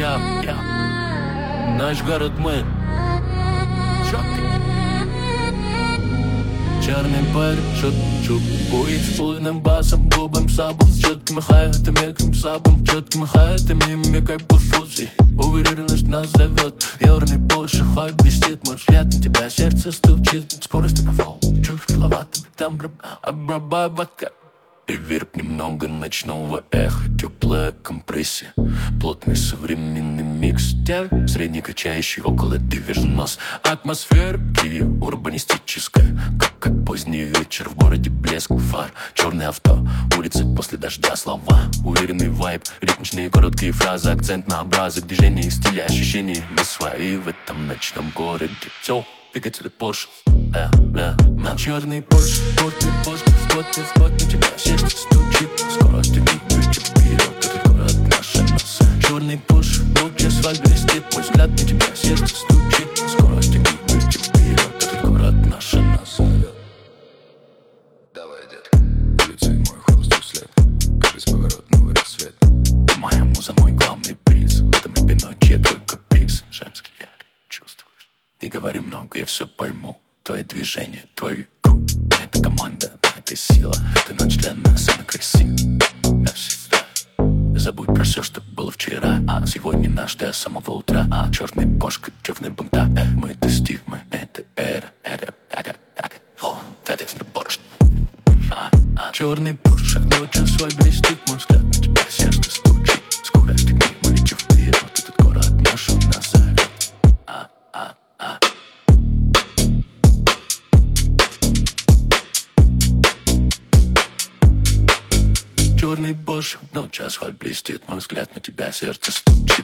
Наш город мы. Черный парень, шут, будет с полным басом, губым сабом, с четкими хайтами, как сабом, четкими хайтами, как по фузи. Уверенность нас зовет, верный больше, хай блестит, мой взгляд на тебя, сердце стучит, скорость по чуть киловаттами, там обрабатка. Реверб немного ночного эха, теплая компрессия, плотный современный микс, средний качающий около дивернос. Атмосфера урбанистическая, как поздний вечер в городе, блеск фар, черное авто, улицы после дождя, слова, уверенный вайб, ритмичные короткие фразы, акцент на образах, движения, стиля, ощущения, мы свои в этом ночном городе. Все, двигатель Porsche, на черный Porsche, спот на тебя, сердце стучит, скорость двигатель вперед, этот город наша нос. Черный Porsche, лучше асфальт блестит, мой взгляд на тебя, сердце стучит, скорость двигатель вперед, этот город наша нос. Давай, дед, улицы мой холостой след, как бесповоротного рассвета. Ты моя муза, мой главный приз, в этом Пиноче только приз. Женский я чувствуешь, не говори много, я все пойму. Твои движения, твой круг, это команда, это сила, ты ночь для нас, она красива. Навсегда забудь про все, что было вчера, а сегодня наш до самого утра. Черный Porsche, черный бунта, мы достигли, это эра. О, это Porsche. Черный Porsche, ночью свой блестит, мой взгляд на тебя, сердце стучит, скорость мы летим вперед, этот город наш нас зовет. Черный Porsche, ночь асфальт блестит, мой взгляд на тебя, сердце стучит.